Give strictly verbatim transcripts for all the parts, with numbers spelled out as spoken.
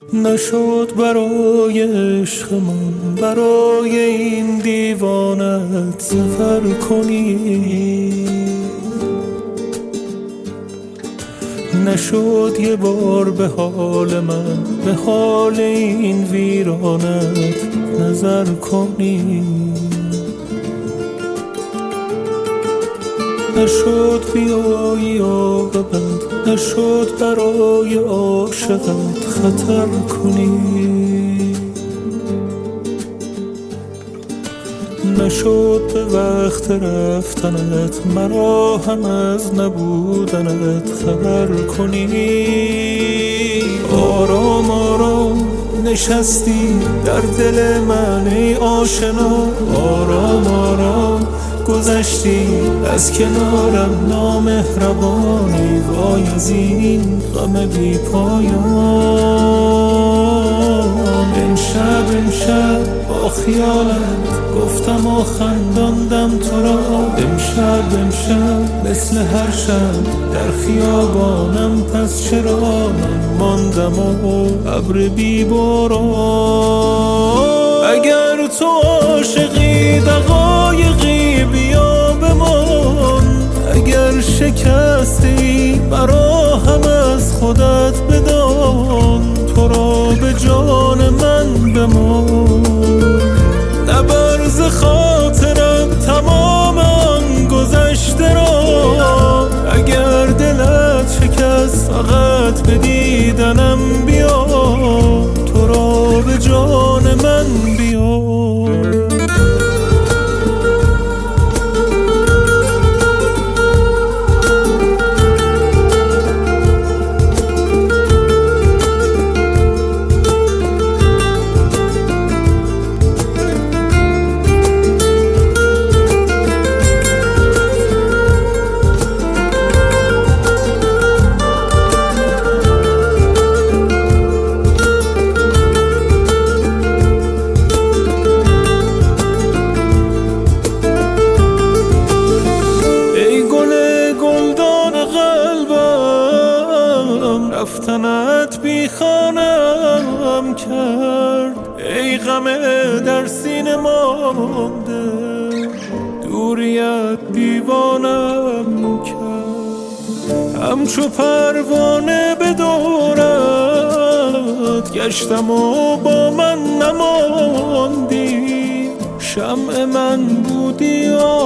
نشد برای عشق من برای این دیوانت سفر کنی، نشد یه بار به حال من به حال این ویرانت نظر کنی، نشد بیایی عاقبت، نشد برای عاشقت خطر کنی، نشد به وقت رفتنت مرا هم از نبودنت خبر کنی. آرام آرام نشستی در دل من ای آشنا، آرام آرام گذشتی از کنارم نامهربانی، وای از این غم بی پایان. امشب امشب با خیالت گفتم و خنداندم تو را، امشب امشب مثل هر شب در خیابانم، پس چرا من ماندم و ابر بی باران. اگر تو عاشقی دقایقی بیا بمان، اگر شکستی مرا هم از خودت بدان، تو را به جان من بمان، نبر ز خاطرم تمام آن گذشته را، اگر دلت شکست فقط به دیدنم بیا، تو را به جان من بیا. رفتنت بی خانم کرد، ای غم در سینه مانده، دوریت دیوانم کرد. همچو پروانه به دورت گشتم و با من نماندی، شمع من بودی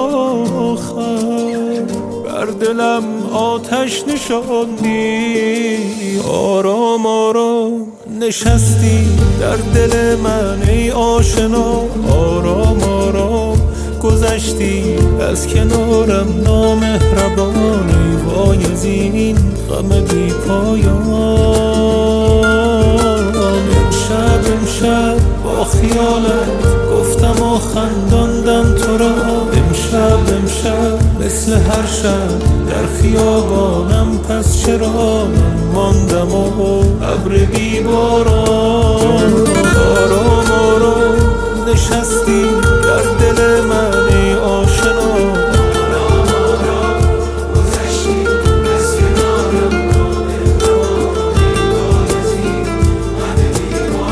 آخر، بر دلم آتش نشاندی. آرام آرام نشستی در دل من ای آشنا، آرام آرام گذشتی از کنارم نامهربانی، وای از این غم بی پایان. امشب امشب با خیالت گفتم و خنداندم تو را، امشب امشب مثل هر شب در خیابانم، پس چرا من ماندم و ابر بی باران. آرام آرام نشستی در دل من ای آشنا، آرام آرام گذشتی از کنارم نامهربانی، وای از این غم بی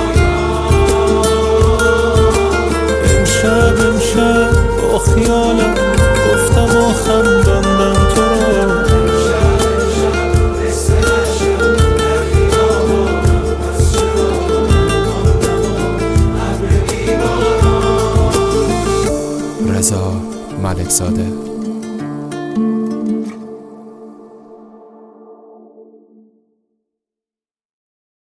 پایان. امشب امشب با خیالم گفتم و خنداندم تو را، امشب امشب مثل هر شب در خیابانم، پس چرا ماندم و ابر بی باران. رضا ملکزاده.